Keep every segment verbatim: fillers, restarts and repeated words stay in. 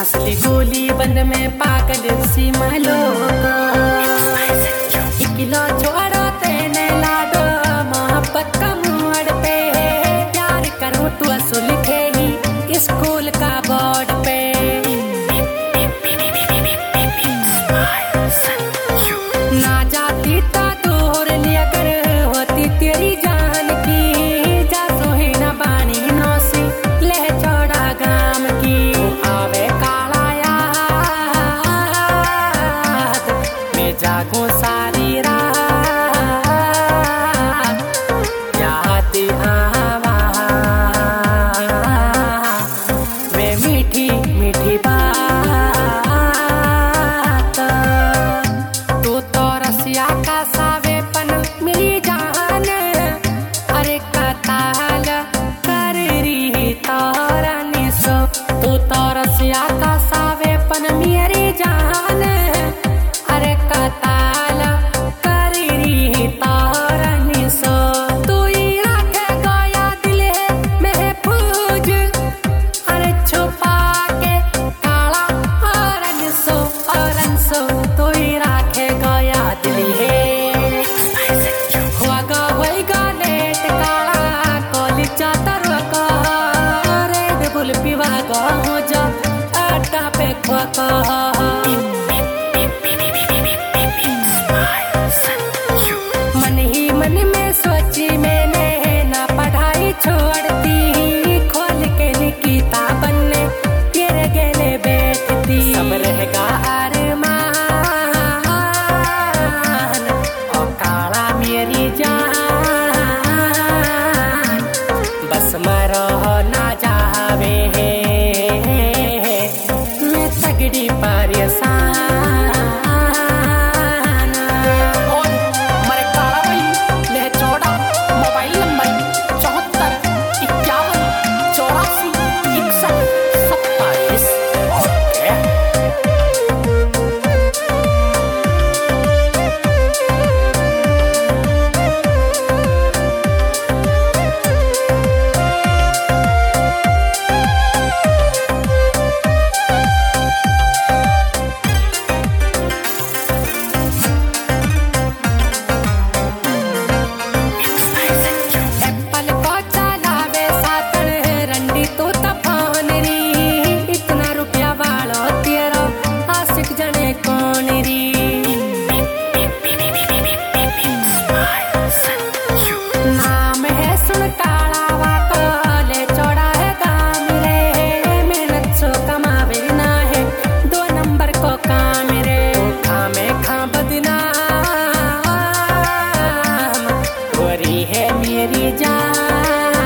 असली गोली बंद में पागल सी मालोग किलो छोड़ो तेने लाडो मोहब्बत का मोड़ पे प्यार करूं तू असुल खेली स्कूल का बोर्ड पे ना जाती तो दूर लिया कर होती तेरी जान की जा सोही ना बानी नौसी ले चौड़ा गाम की आवे काला याद मैं जागूं सारी रात याद आवा वे मीठी मीठी बात तू तो रसिया का सावेपन मेरी जान अरे कताल कर रही तोरनी सो तू तो रसिया का सावेपन मेरी जान अरे कताल कर रही तोरनी सो तू ही रखे गया दिल महफूज अरे छुपा के काला औरन सो औरन सो तू ही रखे गया दिल है हुआ गा होएगा लेट काला कॉलेज जाता रुका रेड बुल पीवा गा हो जा आटा पे खुआ मन ही मन में सोची मैंने ना पढ़ाई छोड़ती खोल के किताबन ने तेरे गले बैठती सब रहेगा अरमान और काला मेरी जान बस मरो ना जावे मैं तगड़ी परेशान और मरे काला भाई ले चौड़ा मोबाइल नंबर चौहत्तर इक्यावन चौरासी इकसठ सत्ताईस ओके एप्पल को चलावे सातन रंडी तो तफान री इतना रुपया वालो तेरा आशिक जने कौन री नाम है सुन काला वाको ले चौड़ा है काम रे मेहनत सो कमावे ना है दो नंबर को काम रे खामे खा बदनाम गोरी है मेरी जान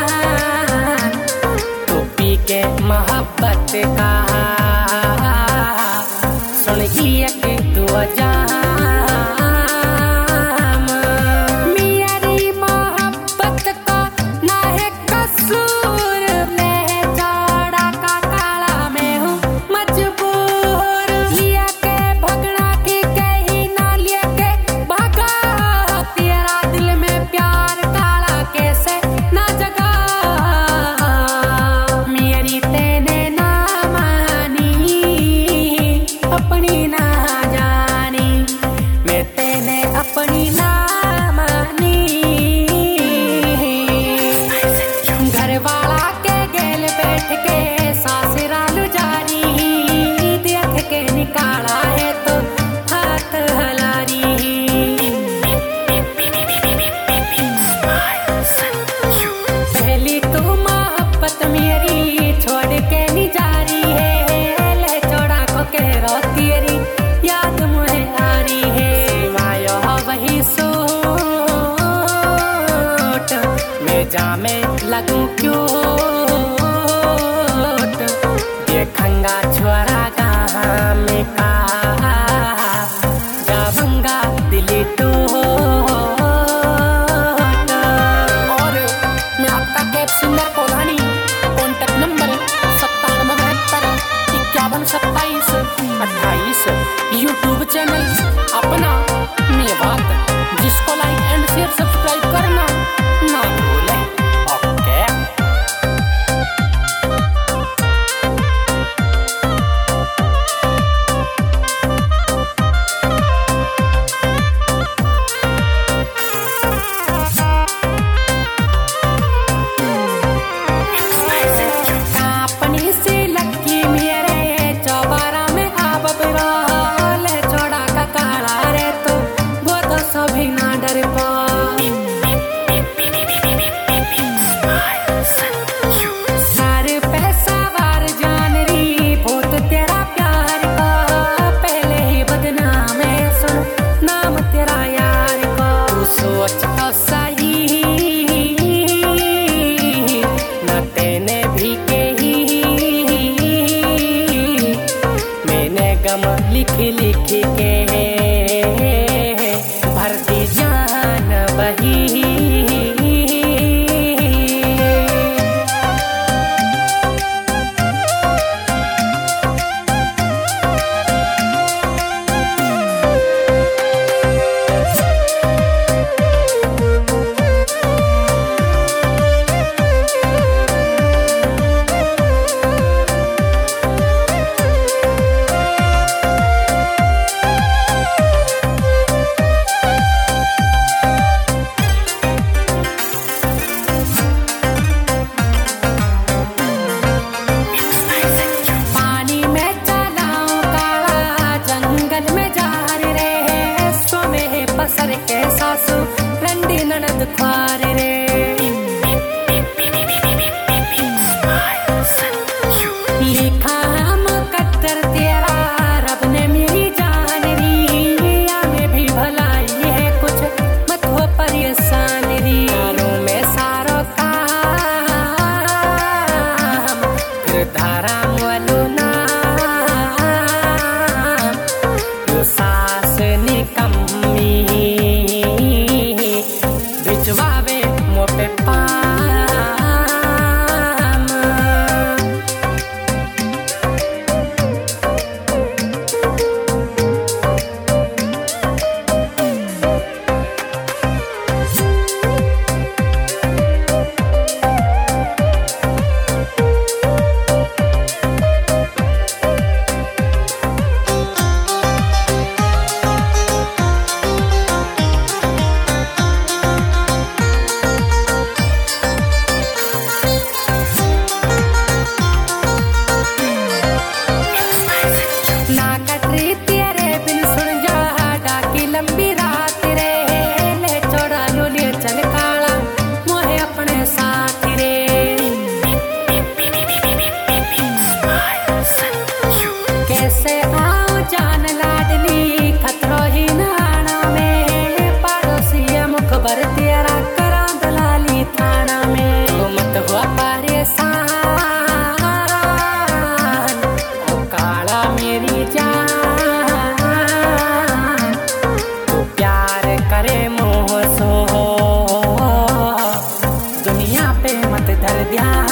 तू पी के मोहब्बत का सुन एक तू जाम मेरी मोहब्बत का ना है कसूर ले चौड़ा का काला मैं हूँ मजबूर लिया के भगना की कहीं ना लिया के भागा तेरा दिल में प्यार काला कैसे ना जगा मेरी तेने ना मानी अपनी ना जानी मैं तेने अपनी ना मानी घर वाला के गेल बैठ के सासुराल जारी देख के निकाला है तो हाथ हलारी पहली तो मोहब्बत मेरी छोड़ के नहीं जा रही है ले चौड़ा को कह रो तेरी याद मुझे आ रही है वायो वही सोट मैं जामे लगूं क्यों देखंगा छोरा कहाँ में का जाऊंगा दिल्ली टू और मैं आपका कैब सिंगर कोल्हानी कॉन्टेक्ट नंबर सत्तानवे बहत्तर इक्यावन सत्ताईस अट्ठाईस यूट्यूब चैनल अपना मेवात जिसको लाइक एंड शेयर सब्सक्राइब करना ना भूलें। ओके गम लिख लिख के भर दी जान बही। सर के सासू रंडी ननद ख्वार रे लिखा हम कत्तर तेरा रब ने मेरी जान री। या में भी भलाई है कुछ मत हो परेशान री। यारों में सारो काम फिर धारा वालो नाम यो सास निकम्मी भिजवावे मोटे पाम। कैसे आओ जान लाडली खतरो ही नाना में पड़ोसी मुखबर तेरा करा दलाली थाना में। तो मत हुआ परेशान ओ काला मेरी जान तू प्यार करे मोह सो दुनिया पे मत धर ध्यान।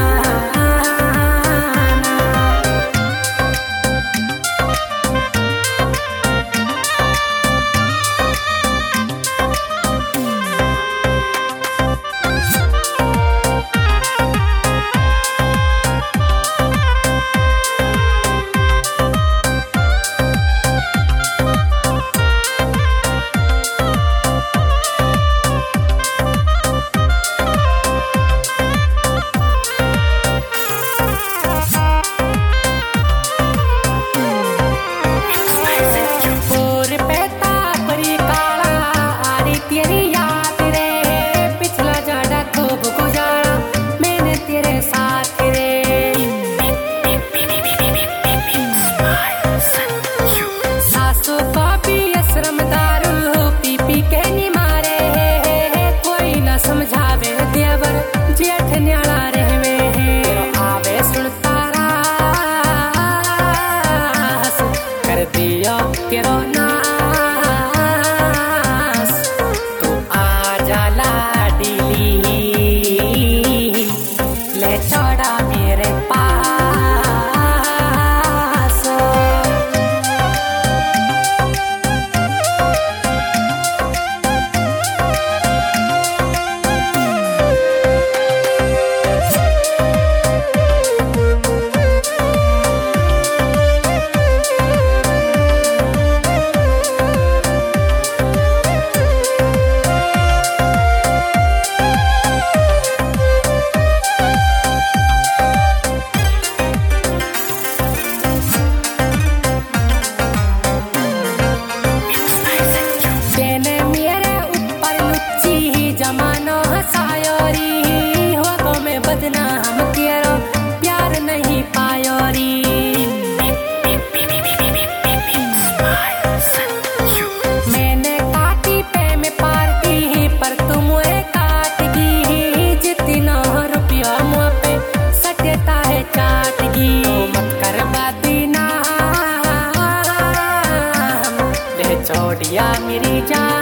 तेरो नास तू आजा लाडली ले छोड़ा मेरे पास। छोड़िया मेरी जान।